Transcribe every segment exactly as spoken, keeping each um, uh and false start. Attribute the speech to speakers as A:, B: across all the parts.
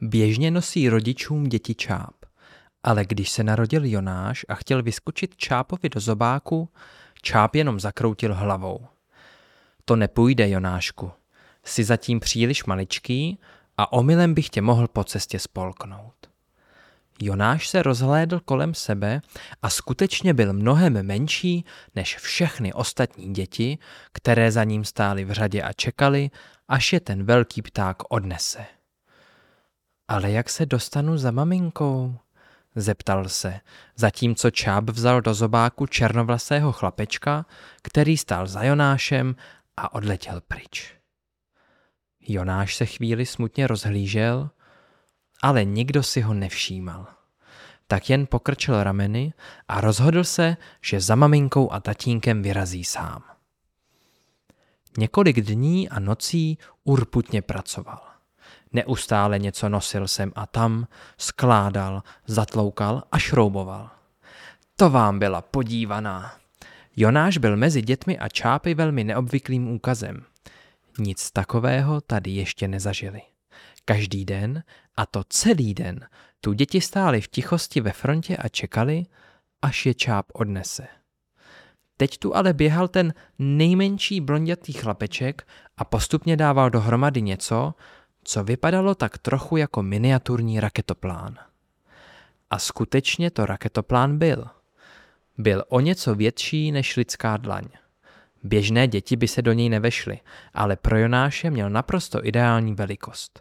A: Běžně nosí rodičům děti čáp, ale když se narodil Jonáš a chtěl vyskočit čápovi do zobáku, čáp jenom zakroutil hlavou. To nepůjde, Jonášku, jsi zatím příliš maličký a omylem bych tě mohl po cestě spolknout. Jonáš se rozhlédl kolem sebe a skutečně byl mnohem menší než všechny ostatní děti, které za ním stály v řadě a čekali, až je ten velký pták odnese. Ale jak se dostanu za maminkou? Zeptal se, zatímco čáp vzal do zobáku černovlasého chlapečka, který stál za Jonášem a odletěl pryč. Jonáš se chvíli smutně rozhlížel, ale nikdo si ho nevšímal. Tak jen pokrčil rameny a rozhodl se, že za maminkou a tatínkem vyrazí sám. Několik dní a nocí urputně pracoval. Neustále něco nosil sem a tam, skládal, zatloukal a šrouboval. To vám byla podívaná. Jonáš byl mezi dětmi a čápy velmi neobvyklým úkazem. Nic takového tady ještě nezažili. Každý den, a to celý den, tu děti stály v tichosti ve frontě a čekali, až je čáp odnese. Teď tu ale běhal ten nejmenší blondětý chlapeček a postupně dával dohromady něco, co vypadalo tak trochu jako miniaturní raketoplán. A skutečně to raketoplán byl. Byl o něco větší než lidská dlaň. Běžné děti by se do něj nevešly, ale pro Jonáše měl naprosto ideální velikost.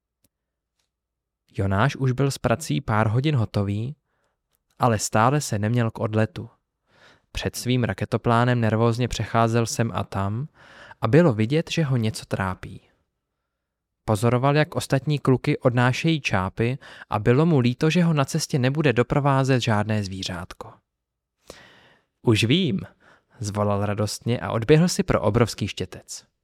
A: Jonáš už byl s prací pár hodin hotový, ale stále se neměl k odletu. Před svým raketoplánem nervózně přecházel sem a tam a bylo vidět, že ho něco trápí. Pozoroval, jak ostatní kluky odnášejí čápy a bylo mu líto, že ho na cestě nebude doprovázet žádné zvířátko. Už vím, zvolal radostně a odběhl si pro obrovský štětec.